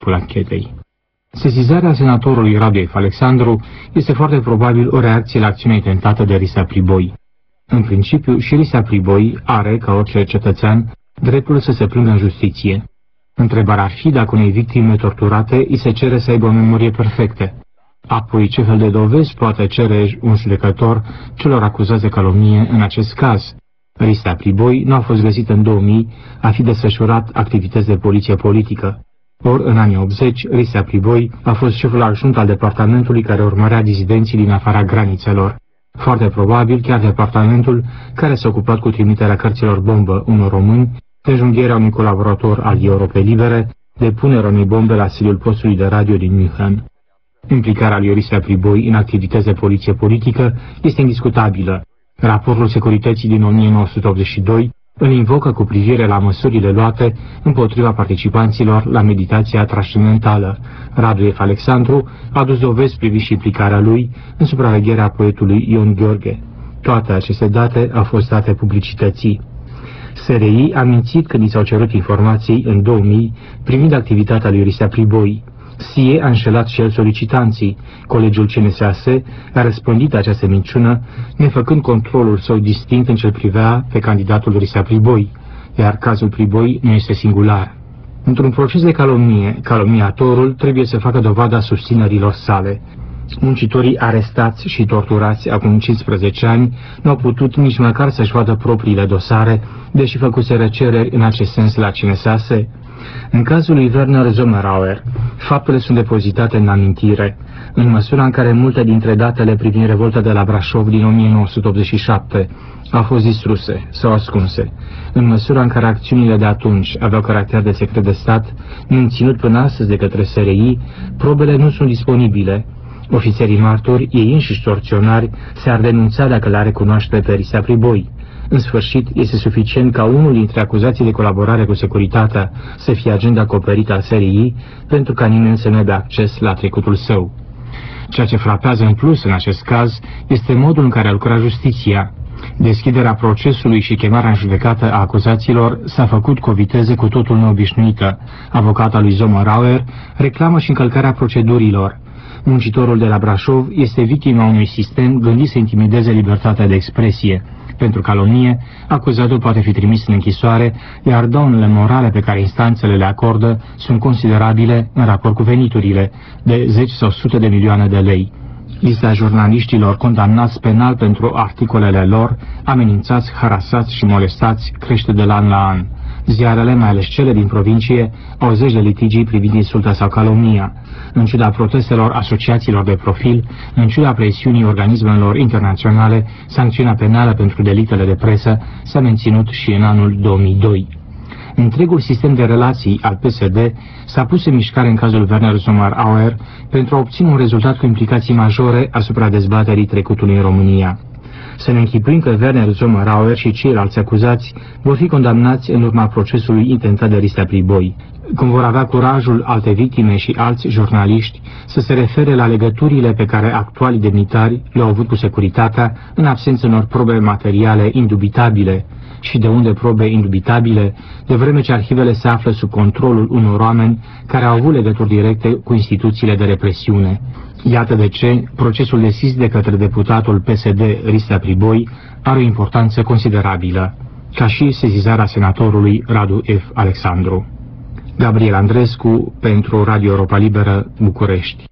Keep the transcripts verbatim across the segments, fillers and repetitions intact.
anchetei. Sesizarea senatorului Radu F. Alexandru este foarte probabil o reacție la acțiunea intentată de Risa Priboi. În principiu, și Risa Priboi are, ca orice cetățean, dreptul să se plângă în justiție. Întrebarea ar fi dacă unei victime torturate îi se cere să aibă o memorie perfectă. Apoi, ce fel de dovezi poate cere un judecător celor acuzați de calomnie în acest caz? Risa Priboi nu a fost găsit în două mii a fi desfășurat activități de poliție politică. Ori, în anii optzeci, Risa Priboi a fost șeful adjunct al departamentului care urmărea dizidenții din afara granițelor. Foarte probabil chiar departamentul care s-a ocupat cu trimiterea cărților bombă unor români, de înjunghierea unui colaborator al Europei Libere, de punerea unei bombe la sediul postului de radio din München. Implicarea lui Risa Priboi în activități de poliție politică este indiscutabilă. Raportul Securității din o mie nouă sute optzeci și doi îl invocă cu privire la măsurile luate împotriva participanților la meditația transcendentală. Radu F. Alexandru a adus dovezi privind și implicarea lui în supravegherea poetului Ion Gheorghe. Toate aceste date au fost date publicității. S R I a mințit când i s-au cerut informații în două mii privind activitatea lui Risa Priboi. S I E a înșelat și el solicitanții. Colegiul C N S A S a răspândit această minciună, nefăcând controlul său distinct în ce privea pe candidatul Risa Priboi, iar cazul Priboi nu este singular. Într-un proces de calomnie, calomniatorul trebuie să facă dovada susținerilor sale. Muncitorii arestați și torturați acum cincisprezece ani nu au putut nici măcar să-și vadă propriile dosare, deși făcuseră cereri în acest sens la C N S A S. În cazul lui Werner Sommerauer, faptele sunt depozitate în amintire, în măsura în care multe dintre datele privind revolta de la Brașov din o mie nouă sute optzeci și șapte au fost distruse sau ascunse, în măsura în care acțiunile de atunci aveau caracter de secret de stat, menținut până astăzi de către S R I, probele nu sunt disponibile. Ofițerii martori, ei înșiși torționari, se-ar denunța dacă le are cunoaștere pe Risa Priboi. În sfârșit, este suficient ca unul dintre acuzații de colaborare cu securitatea să fie agent acoperit al S R I pentru ca nimeni să nu aibă acces la trecutul său. Ceea ce frapează în plus în acest caz este modul în care a lucrat justiția. Deschiderea procesului și chemarea în judecată a acuzaților s-a făcut cu o viteză cu totul neobișnuită. Avocata lui Sommerauer reclamă și încălcarea procedurilor. Muncitorul de la Brașov este victima unui sistem gândit să intimideze libertatea de expresie. Pentru calomnie, acuzatul poate fi trimis în închisoare, iar daunele morale pe care instanțele le acordă sunt considerabile în raport cu veniturile, de zeci sau sute de milioane de lei. Lista jurnaliștilor condamnați penal pentru articolele lor, amenințați, harasați și molestați, crește de la an la an. Ziarele, mai ales cele din provincie, au zeci de litigii privind insulta sau calomnia. În ciuda protestelor asociațiilor de profil, în ciuda presiunii organismelor internaționale, sancțiunea penală pentru delictele de presă s-a menținut și în anul două mii doi. Întregul sistem de relații al P S D s-a pus în mișcare în cazul Werner Sommerauer pentru a obține un rezultat cu implicații majore asupra dezbaterii trecutului în România. Să ne închipuim că Werner Sommerauer și ceilalți acuzați vor fi condamnați în urma procesului intentat de Risa Priboi, cum vor avea curajul alte victime și alți jurnaliști să se refere la legăturile pe care actualii demnitari le-au avut cu securitatea în absența unor probe materiale indubitabile. Și de unde probe indubitabile, de vreme ce arhivele se află sub controlul unor oameni care au avut legături directe cu instituțiile de represiune. Iată de ce procesul deschis de către deputatul P S D Risa Priboi are o importanță considerabilă, ca și sesizarea senatorului Radu F. Alexandru. Gabriel Andrescu pentru Radio Europa Liberă, București.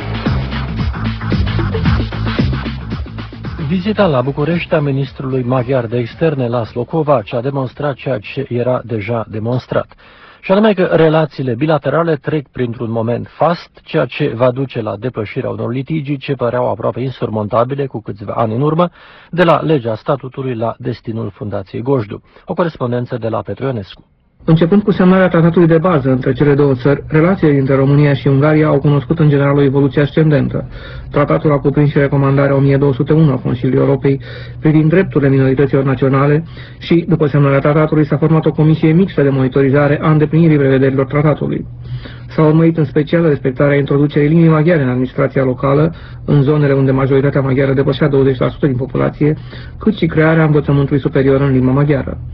Vizita la București a ministrului maghiar de externe Laszlo Kovács a demonstrat ceea ce era deja demonstrat, și anume că relațiile bilaterale trec printr-un moment fast, ceea ce va duce la depășirea unor litigii ce păreau aproape insurmontabile cu câțiva ani în urmă, de la legea statutului la destinul Fundației Gojdu. O corespondență de la Petru Ionescu. Începând cu semnarea tratatului de bază între cele două țări, relațiile dintre România și Ungaria au cunoscut în general o evoluție ascendentă. Tratatul a cuprins și recomandarea o mie două sute unu a Consiliului Europei privind drepturile minorităților naționale și, după semnarea tratatului, s-a format o comisie mixtă de monitorizare a îndeplinirii prevederilor tratatului. S-a urmărit în special respectarea introducerii limbii maghiare în administrația locală, în zonele unde majoritatea maghiară depășea douăzeci la sută din populație, cât și crearea învățământului superior în limba maghiară.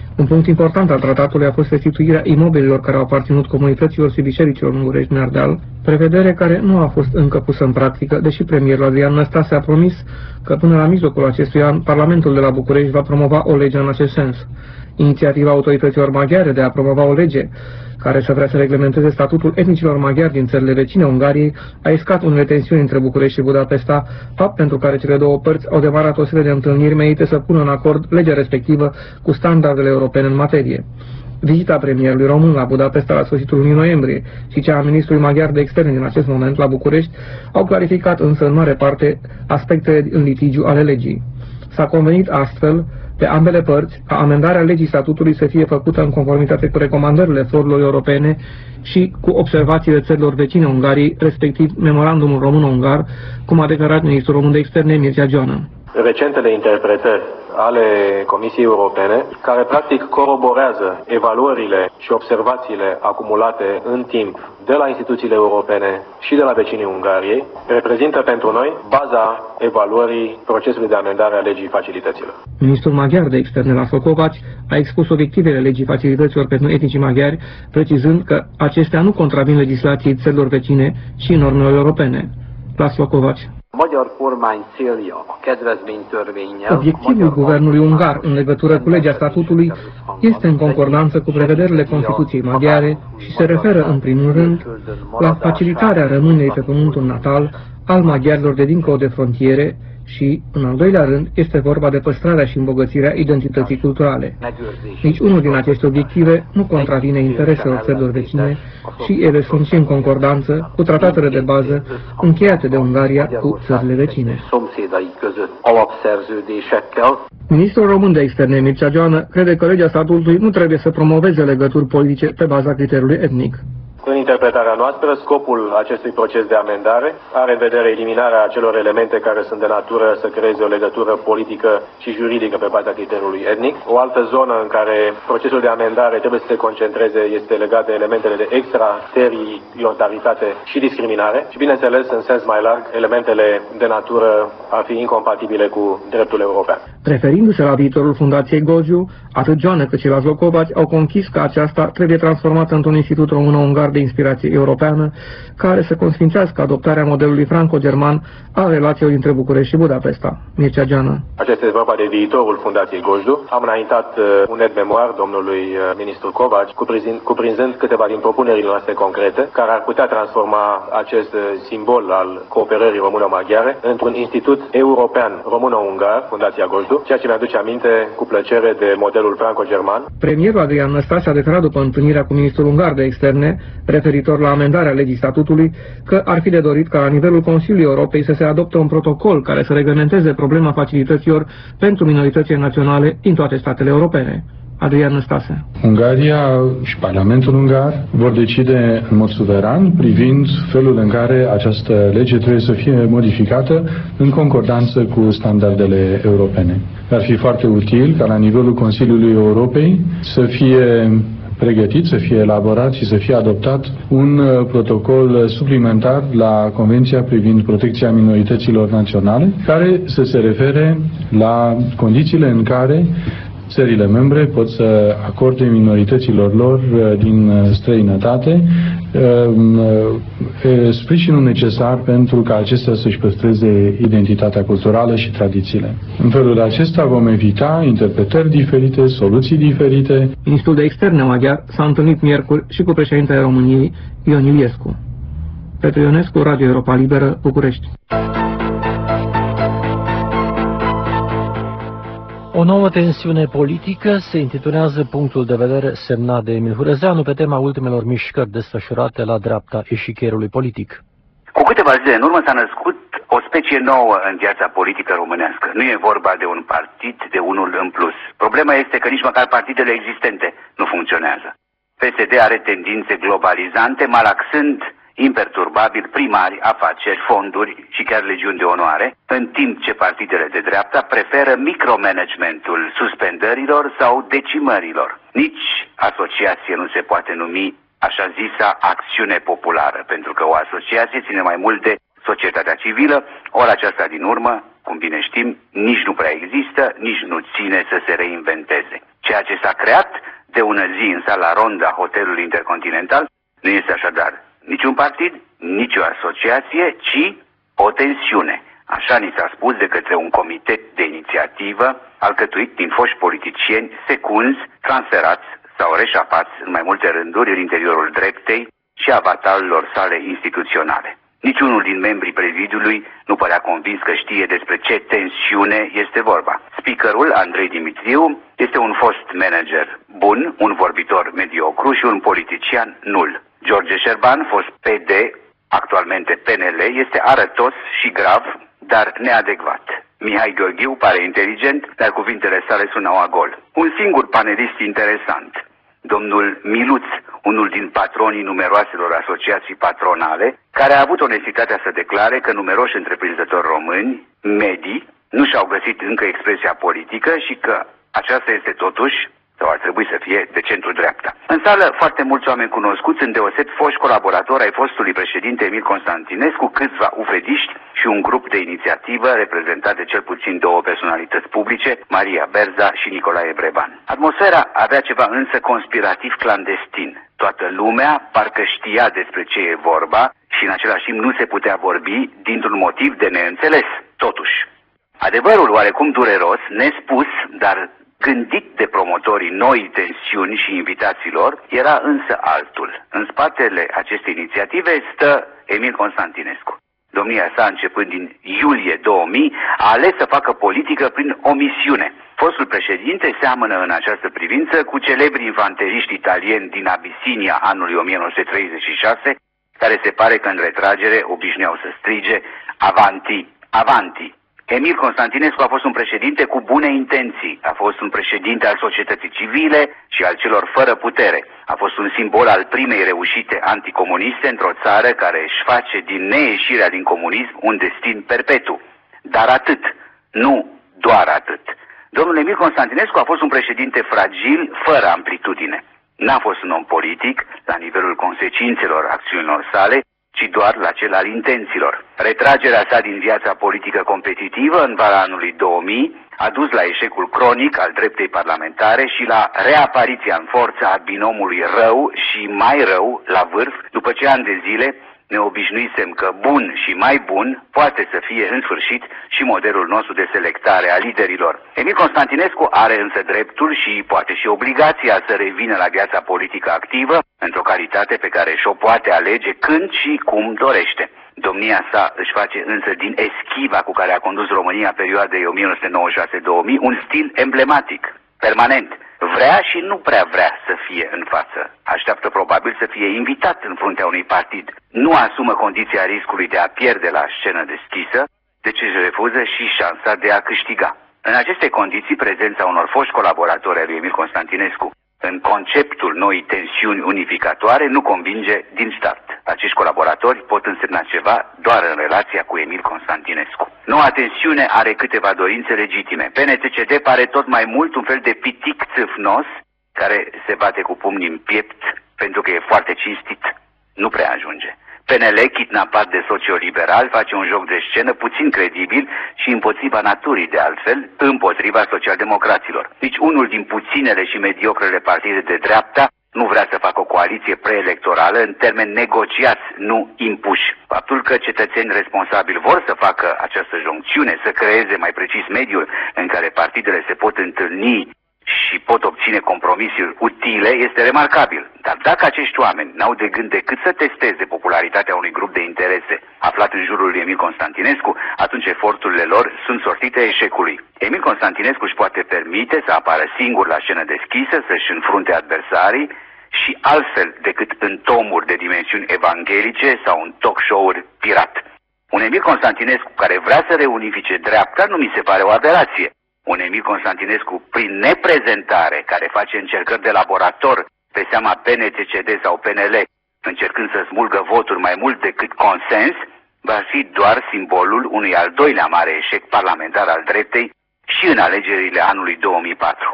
Un punct important al tratatului a fost restituirea imobililor care au aparținut comunităților și bisericilor ungurești din Ardeal, prevedere care nu a fost încă pusă în practică, deși premierul Adrian Năstase a promis că până la mijlocul acestui an Parlamentul de la București va promova o lege în acest sens. Inițiativa autorităților maghiare de a promova o lege care să vrea să reglementeze statutul etnicilor maghiari din țările vecine Ungariei a iscat unele tensiuni între București și Budapesta, fapt pentru care cele două părți au demarat o serie de întâlniri menite să pună în acord legea respectivă cu standardele europene în materie. Vizita premierului român la Budapesta la sfârșitul lunii noiembrie și cea a ministrului maghiar de externe din acest moment la București au clarificat însă în mare parte aspectele în litigiu ale legii. S-a convenit astfel pe ambele părți ca amendarea legii statutului să fie făcută în conformitate cu recomandările forurilor europene și cu observațiile țărilor vecine Ungariei, respectiv memorandumul român-ungar, cum a declarat ministrul român de externe Mircea Joană. Recentele interpretări ale Comisiei Europene, care practic coroborează evaluările și observațiile acumulate în timp de la instituțiile europene și de la vecinii Ungariei, reprezintă pentru noi baza evaluării procesului de amendare a legii facilităților. Ministrul maghiar de externe László Kovács a expus obiectivele legii facilităților pentru etnicii maghiari, precizând că acestea nu contravin legislației țărilor vecine și normelor europene. László Kovács. Obiectivul guvernului ungar în legătură cu legea statutului este în concordanță cu prevederile Constituției maghiare și se referă în primul rând la facilitarea rămânerii pe pământul natal al maghiarilor de dincolo de frontiere și, în al doilea rând, este vorba de păstrarea și îmbogățirea identității culturale. Nici unul din aceste obiective nu contravine intereselor țărilor vecine și ele sunt și în concordanță cu tratatele de bază încheiate de Ungaria cu țările vecine. Ministrul român de externe Mircea Joană crede că legea statutului nu trebuie să promoveze legături politice pe baza criteriului etnic. În interpretarea noastră, scopul acestui proces de amendare are în vedere eliminarea acelor elemente care sunt de natură să creeze o legătură politică și juridică pe baza criteriului etnic. O altă zonă în care procesul de amendare trebuie să se concentreze este legat de elementele de extraterritorialitate și discriminare și, bineînțeles, în sens mai larg, elementele de natură ar fi incompatibile cu dreptul european. Referindu-se la viitorul Fundației Goziu, atât Joană cât și László Kovács au conchis că aceasta trebuie transformată într-un institut român-ungar de inspirație europeană, care să consfințească adoptarea modelului franco-german al relațiilor dintre București și Budapesta. Mircea Joană. Acesta este vorba de viitorul Fundației Gojdu. Am înaintat uh, un et-memoar domnului uh, ministru Kovács, cuprinzând, cuprinzând câteva din propunerile noastre concrete, care ar putea transforma acest uh, simbol al cooperării română-maghiare într-un institut european româno-ungar, Fundația Gojdu, ceea ce mi-aduce aminte cu plăcere de modelul franco-german. Premierul Adrian Năstase a declarat după întâlnirea cu ministrul ungar de externe, referitor la amendarea legii statutului, că ar fi de dorit ca la nivelul Consiliului Europei să se adopte un protocol care să reglementeze problema facilităților pentru minoritățile naționale din toate statele europene. Adrian Năstase. Ungaria și Parlamentul ungar vor decide în mod suveran privind felul în care această lege trebuie să fie modificată în concordanță cu standardele europene. Ar fi foarte util ca la nivelul Consiliului Europei să fie pregătit, să fie elaborat și să fie adoptat un protocol suplimentar la Convenția privind protecția minorităților naționale, care să se refere la condițiile în care țările membre pot să acorde minorităților lor din străinătate sprijinul necesar pentru ca acestea să-și păstreze identitatea culturală și tradițiile. În felul acesta vom evita interpretări diferite, soluții diferite. Ministrul de externe maghiar s-a întâlnit miercuri și cu președintele României, Ion Iliescu. Petru Ionescu, Radio Europa Liberă, București. O nouă tensiune politică se intitulează Punctul de vedere semnat de Emil Hurezeanu pe tema ultimelor mișcări desfășurate la dreapta eșichierului politic. Cu câteva zile în urmă s-a născut o specie nouă în viața politică românească. Nu e vorba de un partid, de unul în plus. Problema este că nici măcar partidele existente nu funcționează. P S D are tendințe globalizante, malaxând imperturbabil primari, afaceri, fonduri și chiar legiuni de onoare, în timp ce partidele de dreapta preferă micromanagementul suspendărilor sau decimărilor. Nici asociație nu se poate numi așa zisa acțiune populară, pentru că o asociație ține mai mult de societatea civilă, ori aceasta din urmă, cum bine știm, nici nu prea există, nici nu ține să se reinventeze. Ceea ce s-a creat de ună zi în sala rondă a hotelului Intercontinental nu este așadar niciun partid, nici o asociație, ci o tensiune. Așa ni s-a spus de către un comitet de inițiativă alcătuit din foști politicieni secunzi, transferați sau reșapați în mai multe rânduri în interiorul dreptei și avatarurilor sale instituționale. Niciunul din membrii prezidiului nu părea convins că știe despre ce tensiune este vorba. Speakerul, Andrei Dimitriu, este un fost manager bun, un vorbitor mediocru și un politician nul. George Șerban, fost P D, actualmente P N L, este arătos și grav, dar neadecvat. Mihai Gheorghiu pare inteligent, dar cuvintele sale sunau a gol. Un singur panelist interesant, domnul Miluț, unul din patronii numeroaselor asociații patronale, care a avut onestitatea să declare că numeroși întreprinzători români, medii, nu și-au găsit încă expresia politică și că aceasta este totuși, sau ar trebui să fie, de centru-dreapta. În sală, foarte mulți oameni cunoscuți, îndeoseb foști colaboratori ai fostului președinte Emil Constantinescu, câțiva ufrediști și un grup de inițiativă reprezentat de cel puțin două personalități publice, Maria Berza și Nicolae Breban. Atmosfera avea ceva însă conspirativ clandestin. Toată lumea parcă știa despre ce e vorba și în același timp nu se putea vorbi dintr-un motiv de neînțeles. Totuși, adevărul oarecum dureros, nespus, dar gândit de promotorii noi tensiuni și invitațiilor, era însă altul. În spatele acestei inițiative stă Emil Constantinescu. Domnia sa, începând din iulie două mii, a ales să facă politică prin omisiune. Fostul președinte seamănă în această privință cu celebri infanteriști italieni din Abisinia anului o mie nouă sute treizeci și șase, care se pare că în retragere obișnuiau să strige "Avanti, avanti!". Emil Constantinescu a fost un președinte cu bune intenții, a fost un președinte al societății civile și al celor fără putere. A fost un simbol al primei reușite anticomuniste într-o țară care își face din neieșirea din comunism un destin perpetu. Dar atât, nu doar atât. Domnul Emil Constantinescu a fost un președinte fragil, fără amplitudine. N-a fost un om politic la nivelul consecințelor acțiunilor sale, ci doar la cel al intențiilor. Retragerea sa din viața politică competitivă în vara anului două mii a dus la eșecul cronic al dreptei parlamentare și la reapariția în forță a binomului rău și mai rău la vârf, după ce ani de zile ne obișnuisem că bun și mai bun poate să fie în sfârșit și modelul nostru de selectare a liderilor. Emil Constantinescu are însă dreptul și poate și obligația să revină la viața politică activă, într-o calitate pe care și-o poate alege când și cum dorește. Domnia sa își face însă din eschiva cu care a condus România perioadei o mie nouă sute nouăzeci și șase două mii un stil emblematic, permanent. Vrea și nu prea vrea să fie în față. Așteaptă probabil să fie invitat în fruntea unui partid. Nu asumă condiția riscului de a pierde la scenă deschisă, deci își refuză și șansa de a câștiga. În aceste condiții, prezența unor foști colaboratori ai lui Emil Constantinescu în conceptul noii tensiuni unificatoare nu convinge din start. Acești colaboratori pot însemna ceva doar în relația cu Emil Constantinescu. Noua tensiune are câteva dorințe legitime. P N C C D pare tot mai mult un fel de pitic țâfnos care se bate cu pumnii în piept pentru că e foarte cinstit. Nu prea ajunge. P N L, kidnapat de socioliberal, face un joc de scenă puțin credibil și împotriva naturii, de altfel, împotriva socialdemocraților. Nici unul din puținele și mediocrele partide de dreapta nu vrea să facă o coaliție preelectorală în termeni negociați, nu impuși. Faptul că cetățeni responsabili vor să facă această joncțiune, să creeze mai precis mediul în care partidele se pot întâlni și pot obține compromisuri utile, este remarcabil. Dar dacă acești oameni n-au de gând decât să testeze popularitatea unui grup de interese aflat în jurul lui Emil Constantinescu, atunci eforturile lor sunt sortite eșecului. Emil Constantinescu își poate permite să apară singur la scenă deschisă, să-și înfrunte adversarii și altfel decât în tomuri de dimensiuni evanghelice sau în talk show-uri pirat. Un Emil Constantinescu care vrea să reunifice dreapta nu mi se pare o aberație. Un Emil Constantinescu prin neprezentare, care face încercări de laborator pe seama P N C C D sau P N L, încercând să smulgă voturi mai mult decât consens, va fi doar simbolul unui al doilea mare eșec parlamentar al dreptei și în alegerile anului două mii patru.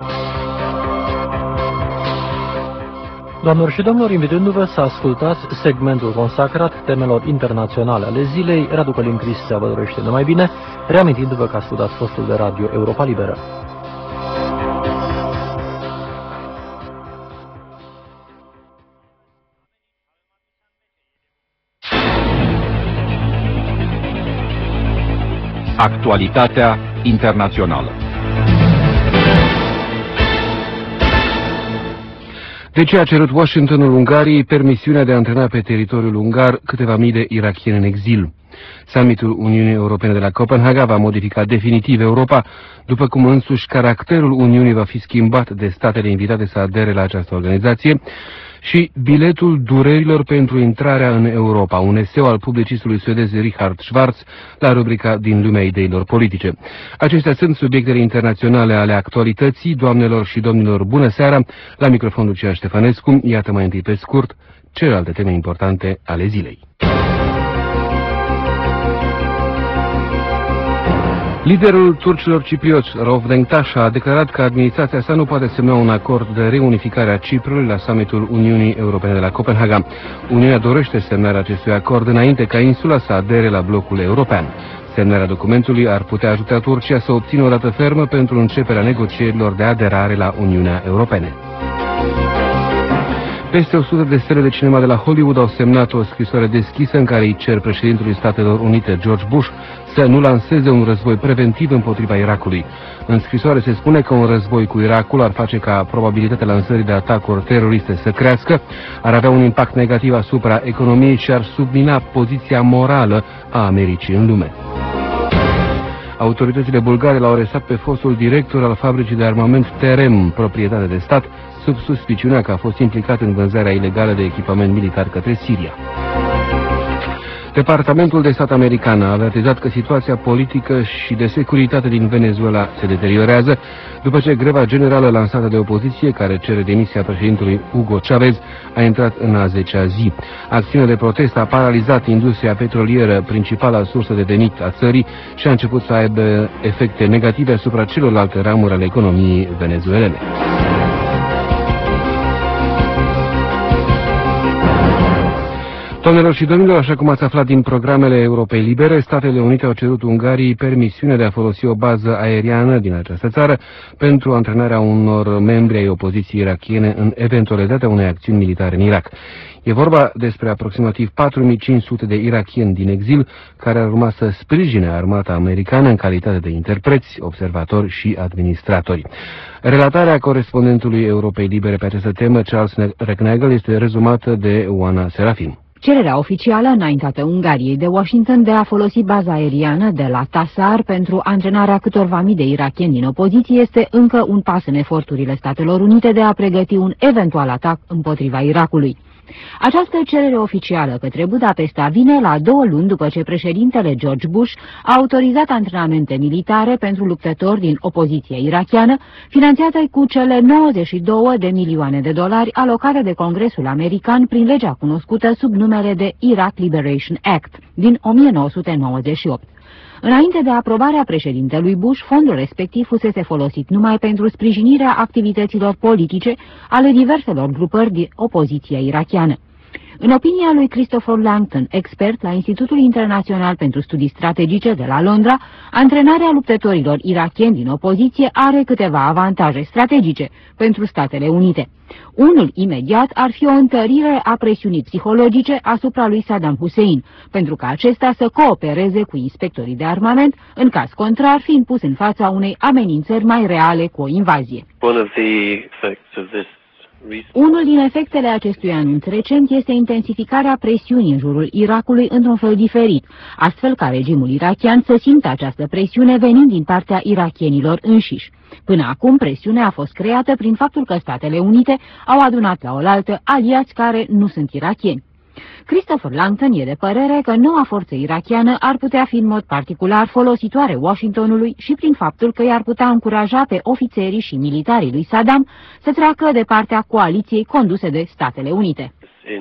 Doamnelor și domnilor, invitându-vă să ascultați segmentul consacrat temelor internaționale ale zilei, Radu Călin Cristea vă dorește numai bine, reamintindu-vă că ascultați postul de radio Europa Liberă. Actualitatea internațională. De ce a cerut Washingtonul Ungariei permisiunea de a antrena pe teritoriul ungar câteva mii de irakieni în exil? Summitul Uniunii Europene de la Copenhaga va modifica definitiv Europa, după cum însuși caracterul Uniunii va fi schimbat de statele invitate să adere la această organizație, și biletul durerilor pentru intrarea în Europa, un eseu al publicistului suedez Richard Schwarz la rubrica Din lumea ideilor politice. Acestea sunt subiectele internaționale ale actualității. Doamnelor și domnilor, bună seara! La microfon Lucian Ștefănescu. Iată mai întâi pe scurt celelalte teme importante ale zilei. Liderul turcilor ciprioți, Rauf Denktash, a declarat că administrația sa nu poate semna un acord de reunificare a Ciprului la summitul Uniunii Europene de la Copenhaga. Uniunea dorește semnarea acestui acord înainte ca insula să adere la blocul european. Semnarea documentului ar putea ajuta Turcia să obțină o dată fermă pentru începerea negocierilor de aderare la Uniunea Europeană. Peste o sută de stele de cinema de la Hollywood au semnat o scrisoare deschisă în care îi cer președintelui Statelor Unite, George Bush, să nu lanseze un război preventiv împotriva Irakului. În scrisoare se spune că un război cu Irakul ar face ca probabilitatea lansării de atacuri teroriste să crească, ar avea un impact negativ asupra economiei și ar submina poziția morală a Americii în lume. Autoritățile bulgare l-au arestat pe fostul director al fabricii de armament Terem, proprietate de stat, sub suspiciunea că a fost implicat în vânzarea ilegală de echipament militar către Siria. Departamentul de stat american a avertizat că situația politică și de securitate din Venezuela se deteriorează după ce greva generală lansată de opoziție, care cere demisia președintelui Hugo Chavez, a intrat în a zecea zi. Acțiunea de protest a paralizat industria petrolieră, principala sursă de venit a țării, și a început să aibă efecte negative asupra celorlalte ramuri ale economiei venezuelene. Doamnelor și domnilor, așa cum ați aflat din programele Europei Libere, Statele Unite au cerut Ungariei permisiunea de a folosi o bază aeriană din această țară pentru antrenarea unor membri ai opoziției irakiene în eventualitatea unei acțiuni militare în Irak. E vorba despre aproximativ patru mii cinci sute de irakieni din exil care ar urma să sprijine armata americană în calitate de interpreți, observatori și administratori. Relatarea corespondentului Europei Libere pe această temă, Charles Recknagel, este rezumată de Oana Serafin. Cererea oficială înaintată Ungariei de Washington de a folosi baza aeriană de la Tassar pentru antrenarea câtorva mii de irakieni din opoziție este încă un pas în eforturile Statelor Unite de a pregăti un eventual atac împotriva Irakului. Această cerere oficială către Budapesta vine la două luni după ce președintele George Bush a autorizat antrenamente militare pentru luptători din opoziția irakiană, finanțate cu cele nouăzeci și două de milioane de dolari alocate de Congresul American prin legea cunoscută sub numele de Iraq Liberation Act din o mie nouă sute nouăzeci și opt. Înainte de aprobarea președintelui Bush, fondul respectiv fusese folosit numai pentru sprijinirea activităților politice ale diverselor grupări din opoziția irakiană. În opinia lui Christopher Langton, expert la Institutul Internațional pentru Studii Strategice de la Londra, antrenarea luptătorilor irakieni din opoziție are câteva avantaje strategice pentru Statele Unite. Unul imediat ar fi o întărire a presiunii psihologice asupra lui Saddam Hussein, pentru ca acesta să coopereze cu inspectorii de armament, în caz contrar fiind pus în fața unei amenințări mai reale cu o invazie. Unul din efectele acestui anunț recent este intensificarea presiunii în jurul Irakului într-un fel diferit, astfel ca regimul irakian să simtă această presiune venind din partea irakienilor înșiși. Până acum, presiunea a fost creată prin faptul că Statele Unite au adunat la oaltă aliați care nu sunt irakieni. Christopher Langton e de părere că noua forță irakiană ar putea fi în mod particular folositoare Washingtonului și prin faptul că i-ar putea încuraja pe ofițerii și militarii lui Saddam să treacă de partea coaliției conduse de Statele Unite.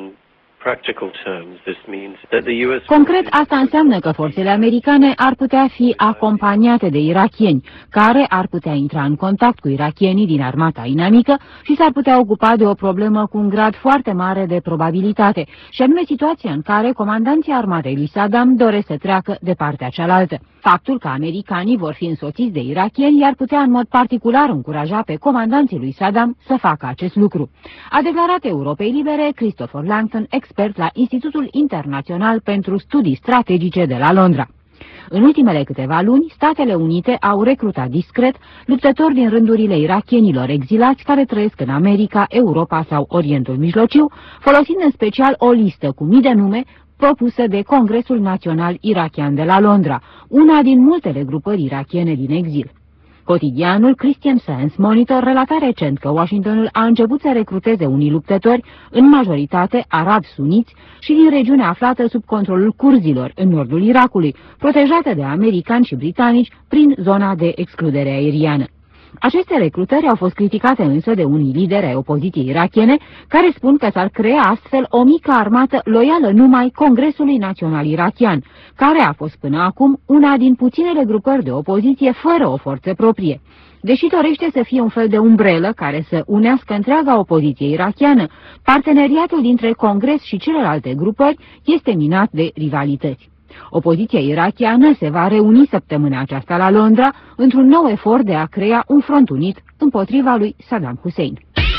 Concret, asta înseamnă că forțele americane ar putea fi acompaniate de irakieni, care ar putea intra în contact cu irakienii din armata inamică și s-ar putea ocupa de o problemă cu un grad foarte mare de probabilitate, și anume situația în care comandanții armatei lui Saddam doresc să treacă de partea cealaltă. Faptul că americanii vor fi însoțiți de irakieni i-ar putea în mod particular încuraja pe comandanții lui Saddam să facă acest lucru, a declarat Europei Libere Christopher Langton, expert la Institutul Internațional pentru Studii Strategice de la Londra. În ultimele câteva luni, Statele Unite au recrutat discret luptători din rândurile irakienilor exilați care trăiesc în America, Europa sau Orientul Mijlociu, folosind în special o listă cu mii de nume propusă de Congresul Național Irakian de la Londra, una din multele grupări irakiene din exil. Cotidianul Christian Science Monitor relata recent că Washingtonul a început să recruteze unii luptători, în majoritate arabi suniți și din regiunea aflată sub controlul curzilor, în nordul Irakului, protejată de americani și britanici prin zona de excludere aeriană. Aceste recrutări au fost criticate însă de unii lideri ai opoziției irakiene, care spun că s-ar crea astfel o mică armată loială numai Congresului Național Irakian, care a fost până acum una din puținele grupări de opoziție fără o forță proprie. Deși dorește să fie un fel de umbrelă care să unească întreaga opoziție irakiană, parteneriatul dintre Congres și celelalte grupări este minat de rivalități. Opoziția irakiană se va reuni săptămâna aceasta la Londra într-un nou efort de a crea un front unit împotriva lui Saddam Hussein.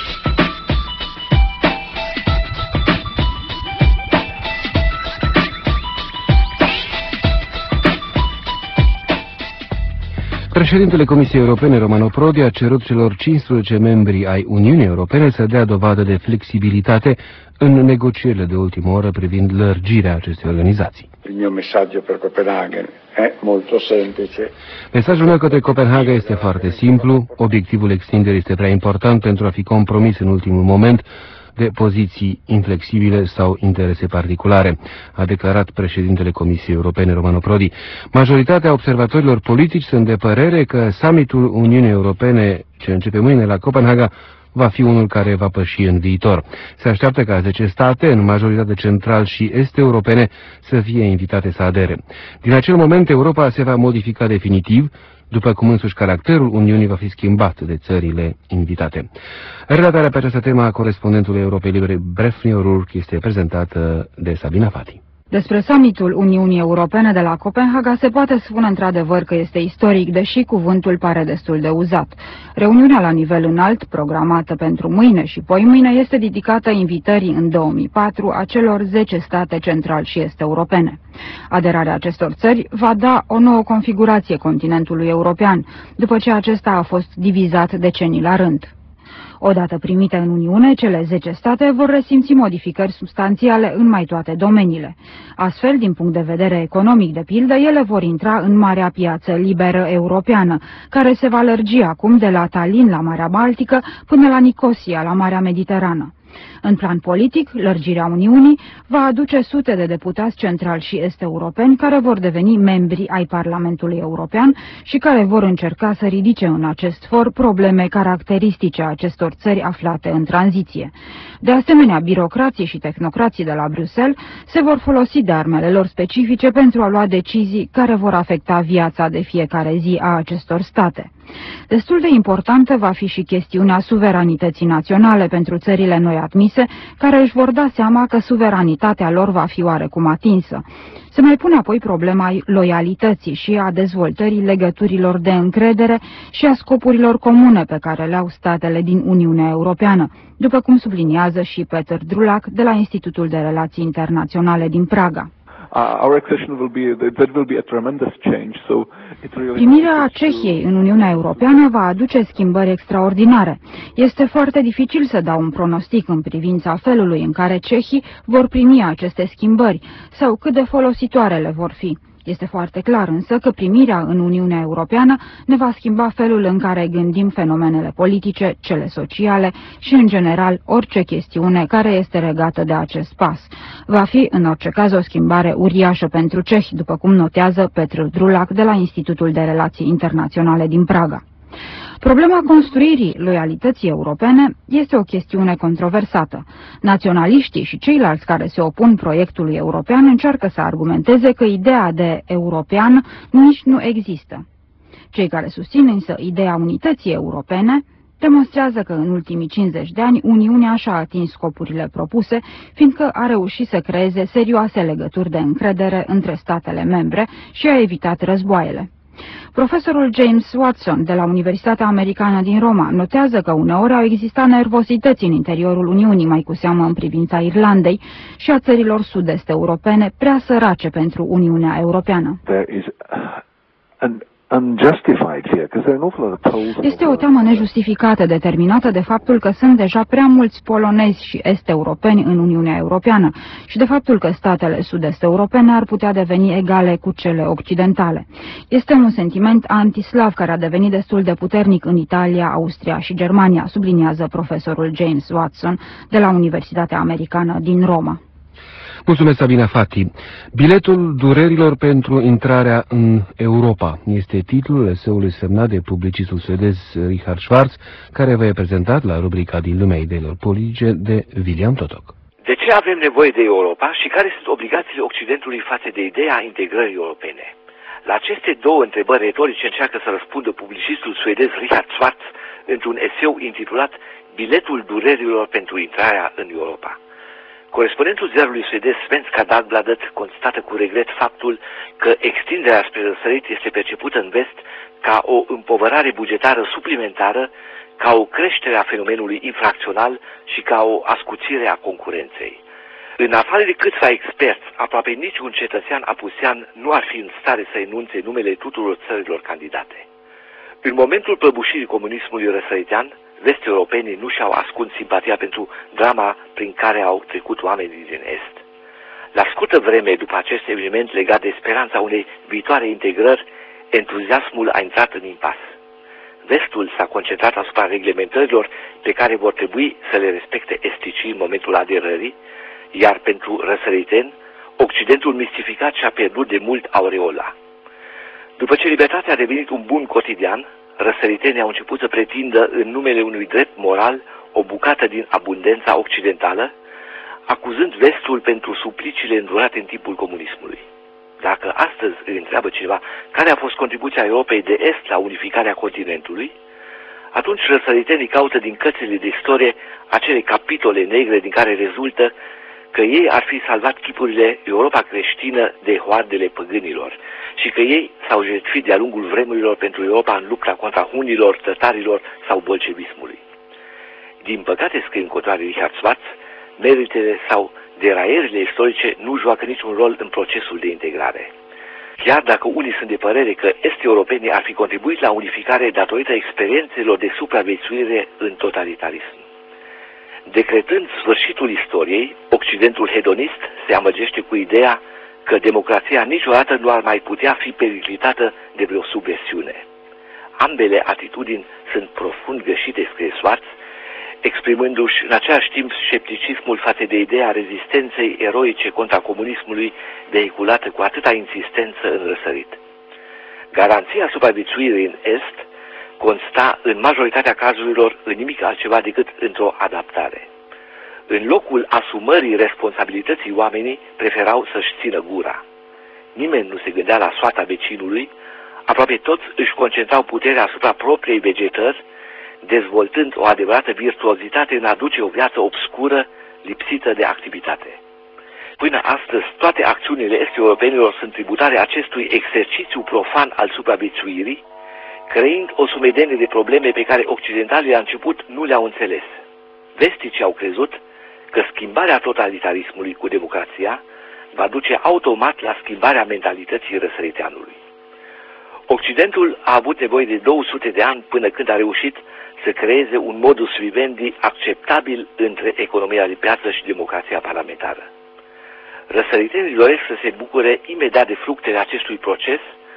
Președintele Comisiei Europene, Romano Prodi, a cerut celor cincisprezece membri ai Uniunii Europene să dea dovadă de flexibilitate în negocierile de ultimă oră privind lărgirea acestei organizații. Il mio messaggio per Copenaghen è molto semplice. Mesajul meu către Copenhaga este foarte simplu. Obiectivul extinderii este prea important pentru a fi compromis în ultimul moment de poziții inflexibile sau interese particulare, a declarat președintele Comisiei Europene, Romano Prodi. Majoritatea observatorilor politici sunt de părere că summitul Uniunii Europene, ce începe mâine la Copenhaga, va fi unul care va păși în viitor. Se așteaptă ca zece state, în majoritate central și est-europene, să fie invitate să adere. Din acel moment, Europa se va modifica definitiv, după cum însuși caracterul Uniunii va fi schimbat de țările invitate. Relatarea pe această temă a corespondentului Europei Libere, Brefni O'Rourke, este prezentată de Sabina Fati. Despre summitul Uniunii Europene de la Copenhaga se poate spune într-adevăr că este istoric, deși cuvântul pare destul de uzat. Reuniunea la nivel înalt, programată pentru mâine și poimâine, este dedicată invitării în două mii patru a celor zece state central și est-europene. Aderarea acestor țări va da o nouă configurație continentului european, după ce acesta a fost divizat decenii la rând. Odată primite în Uniune, cele zece state vor resimți modificări substanțiale în mai toate domeniile. Astfel, din punct de vedere economic, de pildă, ele vor intra în marea piață liberă europeană, care se va lărgi acum de la Tallinn la Marea Baltică până la Nicosia la Marea Mediterană. În plan politic, lărgirea Uniunii va aduce sute de deputați centrali și est-europeni care vor deveni membri ai Parlamentului European și care vor încerca să ridice în acest for probleme caracteristice a acestor țări aflate în tranziție. De asemenea, birocrații și tehnocrații de la Bruxelles se vor folosi de armele lor specifice pentru a lua decizii care vor afecta viața de fiecare zi a acestor state. Destul de importantă va fi și chestiunea suveranității naționale pentru țările noi admise, care își vor da seama că suveranitatea lor va fi oarecum atinsă. Se mai pune apoi problema loialității și a dezvoltării legăturilor de încredere și a scopurilor comune pe care le au statele din Uniunea Europeană, după cum subliniază și Peter Drulak de la Institutul de Relații Internaționale din Praga. Primirea Cehiei în Uniunea Europeană va aduce schimbări extraordinare. Este foarte dificil să dau un pronostic în privința felului în care cehii vor primi aceste schimbări sau cât de folositoare le vor fi. Este foarte clar însă că primirea în Uniunea Europeană ne va schimba felul în care gândim fenomenele politice, cele sociale și, în general, orice chestiune care este legată de acest pas. Va fi, în orice caz, o schimbare uriașă pentru cehi, după cum notează Petr Drulak de la Institutul de Relații Internaționale din Praga. Problema construirii loialității europene este o chestiune controversată. Naționaliștii și ceilalți care se opun proiectului european încearcă să argumenteze că ideea de european nici nu există. Cei care susțin însă ideea unității europene demonstrează că în ultimii cincizeci de ani Uniunea și-a atins scopurile propuse, fiindcă a reușit să creeze serioase legături de încredere între statele membre și a evitat războaiele. Profesorul James Watson de la Universitatea Americană din Roma notează că uneori au existat nervosități în interiorul Uniunii, mai cu seamă în privința Irlandei și a țărilor sud-est europene, prea sărace pentru Uniunea Europeană. Este o teamă nejustificată, determinată de faptul că sunt deja prea mulți polonezi și est-europeni în Uniunea Europeană și de faptul că statele sud-est europene ar putea deveni egale cu cele occidentale. Este un sentiment antislav care a devenit destul de puternic în Italia, Austria și Germania, subliniază profesorul James Watson de la Universitatea Americană din Roma. Mulțumesc, Sabina Fati. Biletul durerilor pentru intrarea în Europa este titlul eseului semnat de publicistul suedez Richard Schwarz, care vă e prezentat la rubrica din lumea ideilor politice de William Totok. De ce avem nevoie de Europa și care sunt obligațiile Occidentului față de ideea integrării europene? La aceste două întrebări retorice încearcă să răspundă publicistul suedez Richard Schwarz într-un eseu intitulat Biletul durerilor pentru intrarea în Europa. Corespondentul ziarului suedez Svenska Dagbladet constată cu regret faptul că extinderea spre răsărit este percepută în vest ca o împovărare bugetară suplimentară, ca o creștere a fenomenului infracțional și ca o ascuțire a concurenței. În afară de câțiva experți, aproape niciun cetățean apusean nu ar fi în stare să enunțe numele tuturor țărilor candidate. În momentul prăbușirii comunismului răsăritean, vest-europenii nu și-au ascuns simpatia pentru drama prin care au trecut oamenii din Est. La scurtă vreme după acest eveniment legat de speranța unei viitoare integrări, entuziasmul a intrat în impas. Vestul s-a concentrat asupra reglementărilor pe care vor trebui să le respecte esticii în momentul aderării, iar pentru răsăriteni, Occidentul mistificat și-a pierdut de mult aureola. După ce libertatea a devenit un bun cotidian, răsăritenii au început să pretindă în numele unui drept moral o bucată din abundența occidentală, acuzând vestul pentru suplicile îndurate în timpul comunismului. Dacă astăzi îi întreabă cineva care a fost contribuția Europei de Est la unificarea continentului, atunci răsăritenii caută din cărțile de istorie acele capitole negre din care rezultă că ei ar fi salvat chipurile Europa creștină de hoardele păgânilor și că ei s-au jertfit de-a lungul vremurilor pentru Europa în lupta contra hunilor, tătarilor sau bolșevismului. Din păcate, scrie în continuare Richard Schwarz, meritele sau deraierile istorice nu joacă niciun rol în procesul de integrare. Chiar dacă unii sunt de părere că est-europenii ar fi contribuit la unificare datorită experiențelor de supraviețuire în totalitarism. Decretând sfârșitul istoriei, Occidentul hedonist se amăgește cu ideea că democrația niciodată nu ar mai putea fi periclitată de vreo subversiune. Ambele atitudini sunt profund greșite, scrie Schwarz, exprimându-și în același timp scepticismul față de ideea rezistenței eroice contra comunismului vehiculată cu atâta insistență în răsărit. Garanția supraviețuirii în Est consta în majoritatea cazurilor în nimic altceva decât într-o adaptare. În locul asumării responsabilității, oamenii preferau să-și țină gura. Nimeni nu se gândea la soarta vecinului, aproape toți își concentrau puterea asupra propriei vegetări, dezvoltând o adevărată virtuozitate în a duce o viață obscură, lipsită de activitate. Până astăzi, toate acțiunile est-europenilor sunt tributare acestui exercițiu profan al supraviețuirii, creând o sumedenie de probleme pe care occidentalii la început nu le-au înțeles. Vesticii au crezut că schimbarea totalitarismului cu democrația va duce automat la schimbarea mentalității răsăriteanului. Occidentul a avut nevoie de două sute de ani până când a reușit să creeze un modus vivendi acceptabil între economia de piață și democrația parlamentară. Răsăritenii doresc să se bucure imediat de fructele acestui proces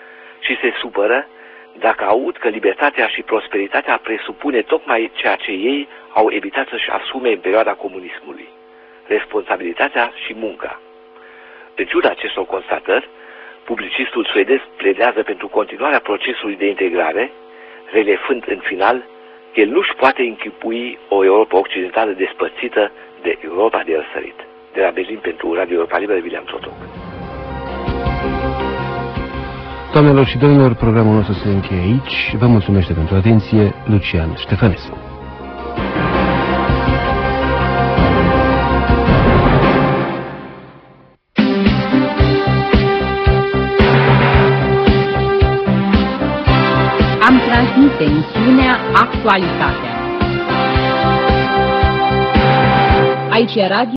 și se supără dacă aud că libertatea și prosperitatea presupune tocmai ceea ce ei au evitat să-și asume în perioada comunismului, responsabilitatea și munca. În ciuda acestor constatări, publicistul suedez pledează pentru continuarea procesului de integrare, relefând în final că el nu-și poate închipui o Europa occidentală despărțită de Europa de răsărit. De la Berlin pentru Radio Europa Liberă, William Totok. Doamnelor și domnilor, programul nostru se încheie aici. Vă mulțumesc pentru atenție, Lucian Ștefănescu. Este emisiunea Actualitatea. Aici e radio.